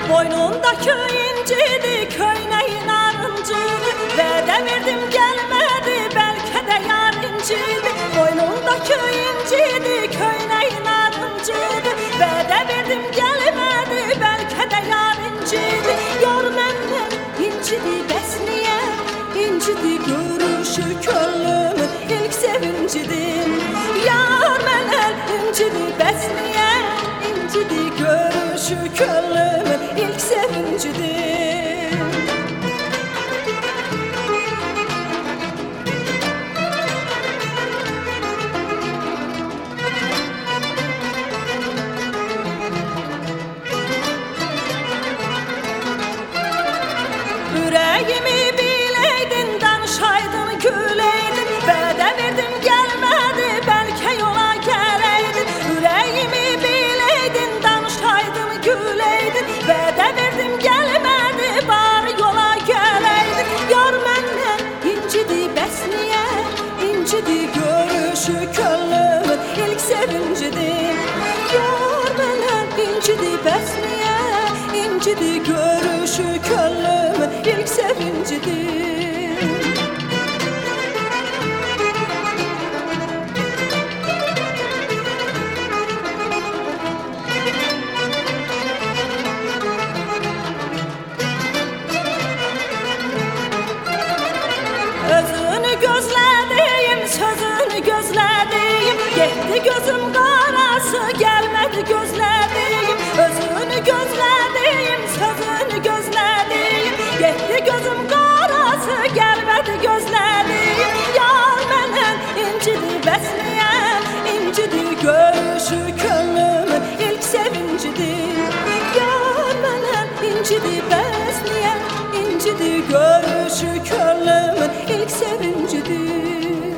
Boynundakı incidi, köynəyin arıncıydı. Vədə verdim gəlmədi, bəlkə də yar incidi. Boynundakı incidi, köynəyin arıncıydı. Vədə verdim gəlmədi, bəlkə də yar incidi. Yar məndən incidi, bəs niyə incidi? Görüşü könlümün ilk sevincidir. Yar məndən incidi, bəs niyə incidi? Görüşü könlümün ilk sevincidir. Ürəyimi biləydin, danışaydın, güləydin. Vədə verdim gəlmədi, bəlkə yola gələydin. Ürəyimi biləydin, danışaydın, güləydin. Vədə verdim gəlmədi, bari yola gələydin. Yar məndən incidi, bəs niyə incidi? Görüşü könlümün ilk sevincidir. Yar məndən incidi, bəs niyə incidi? Görüşü könlümün ilk sevincidir. Özünü gözlədiyim, sözünü gözlədiyim. Getdi gözüm qarası, gəlmədi gözlədiyim. Özünü gözlədiyim, sözünü gözlədiyim. Getdi gözüm qarası, gəlmədi gözlədiyim. Yar məndən incidi, bəs niyə incidi? Görüşü könlümün ilk sevincidir. Yar məndən incidi, bəs niyə incidi? Görüşü könlümün ilk sevincidir.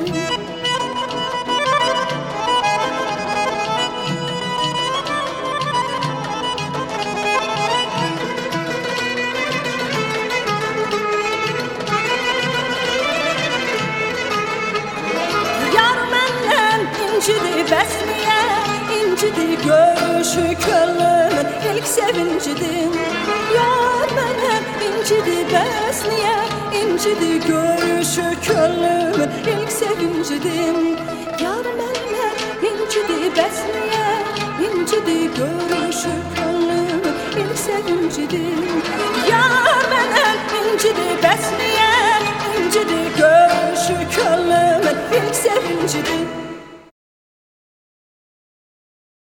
İncidi, bəs niyə incidi? Görüşü könlümün ilk sevincidir. Yar məndən incidi, bəs niyə incidi? Görüşü könlümün ilk sevincidir. Yar məndən incidi, bəs niyə incidi? Görüşü könlümün ilk sevincidir. Yar məndən incidi, bəs niyə incidi? Görüşü könlümün ilk sevincidir.